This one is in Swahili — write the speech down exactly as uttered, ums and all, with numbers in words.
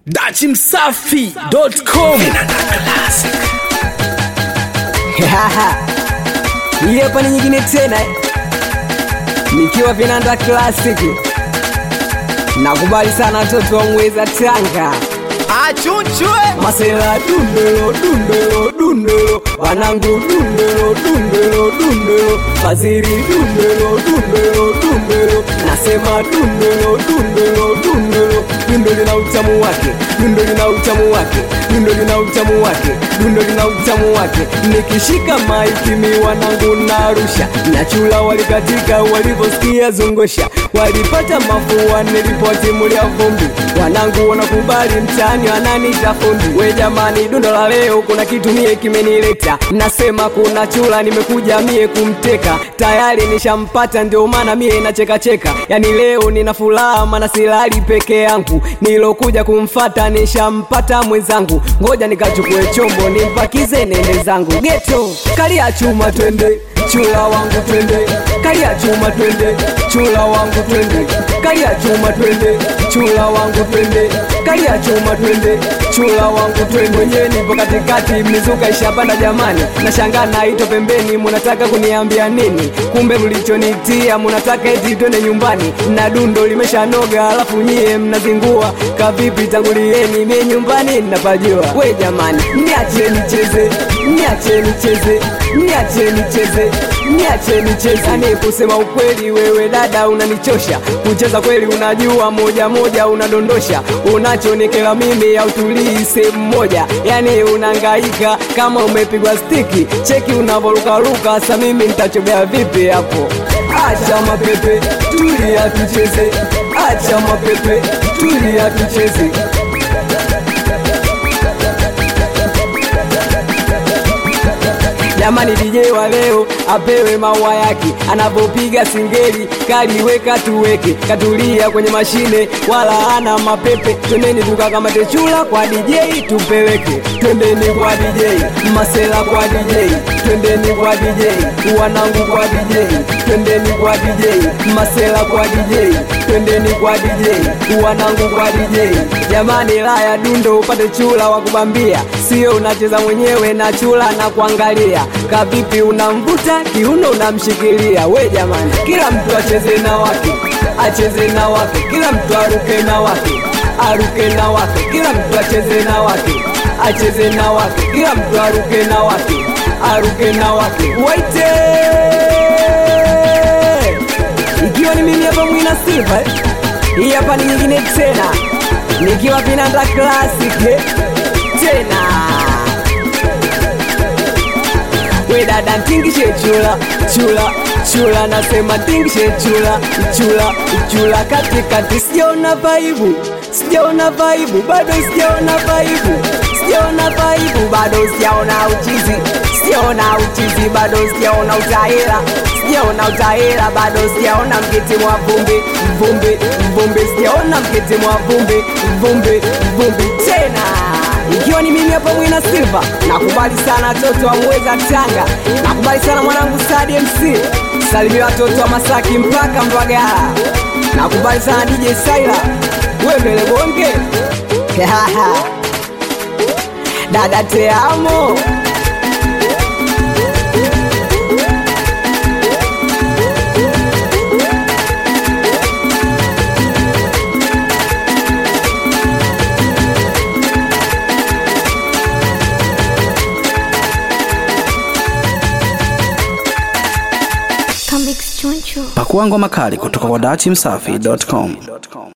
dachi msafi dot com. Hii hapa ni nyingine tena nikiwa Vinanda Classic. Nakubali sana watoto wa Mweza Tanga. Achunchwe Masela dundelo dundelo dundelo, wanangu dundelo dundelo dundelo, Faziri dundelo dundelo dundelo, nasema dundelo dundelo dundelo. Dundo lina utamu wake, dundo lina utamu wake, dundo lina utamu wake, dundo lina utamu wake. Nikishika maiki mi wanangu narusha, nachula walikatika waliposikia zungusha, walipata mafua nilipotimulia vumbi, wanangu wanakubali mtani wananiita fundi. We jamani, dundo la leo kuna kitu mie kimenileta, nasema kuna chula nimekuja mie kumteka, tayari nishampata ndio maana mie nacheka cheka. Yani leo nina furaha maana silali peke yangu, nilokuja kumfata nishampata mwenzangu, ngoja nikachukue chombo nimpakize nende zangu. Geto kalia chuma twende, chula wangu twende, kalia chuma twende, chula wangu twende, kalia chuma twende, chula wangu twende, kalia chuma twende, chula wangu twende. Mwenye nipo katikati mizuka ishapanda jamani, nashangaa naito pembeni, munataka kuniambia nini? Kumbe mlichonitia munataka eti twende nyumbani, na dundo limeshanoga alafu nyie mnazingua. Kavipi tangulieni mie nyumbani napajua. We jamani, niache nicheze, niache nicheze, niache nicheze, niache nicheze. Yani kusema ukweli wewe dada unanichosha, kucheza kweli unajua moja moja unadondosha, unachonikela mimi au tulii sehemu moja, yani unangaika kama umepigwa stiki, cheki unavorukaruka, sa mimi nitachobea vipi hapo? Acha mapepe tulia tucheze, acha mapepe tulia tucheze. Jamani D J wa leo apewe maua yake, anapopiga singeli kali weka tuweke, katulia kwenye mashine wala ana mapepe. Twendeni tukakamate chula kwa D J tupeleke, twendeni kwa D J, Masela kwa D J, twendeni kwa D J, wanangu kwa D J, twendeni kwa D J, Masela kwa D J, twendeni kwa D J, wanangu kwa D J. Jamani la ya dundo upate chula wa kubambia, sio unacheza mwenyewe na chula na kuangalia. Kavipi unamvuta kiuno unamshikilia. We jamani, kila mtu acheze na wake, acheze na wake, kila mtu aruke na wake, aruke na wake, kila mtu acheze na wake, acheze na wake, kila mtu aruke na wake, aruke na wake. Waite ikiwa ni mimi hapa Mwina Silva, hii hapa ni nyingine tena nikiwa Vinanda Classic tena. We dada tingishe chula, chula, chula, nasema tingishe chula, chula, chula. Katikati sijaona vibe, sijaona vibe, bado sijaona vibe, sijaona vibe, bado sijaona uchizi, sijaona uchizi, bado sijaona utahela, sijaona utahela, bado sijaona mkiti mwa vumbi, vumbi, vumbi, sijaona mkiti mwa vumbi, vumbi, vumbi tena. Ikiwa ni mimi hapa Mwina Silva, nakubali sana watoto wa Mweza Tanga, nakubali sana mwanangu Sadi M C, salimia watoto wa Masaki mpaka Mbagala, nakubali sana D J Saila, we mbele bonge dada te amo. Pakua ngoma kali kutoka kwa dachi msafi dot com.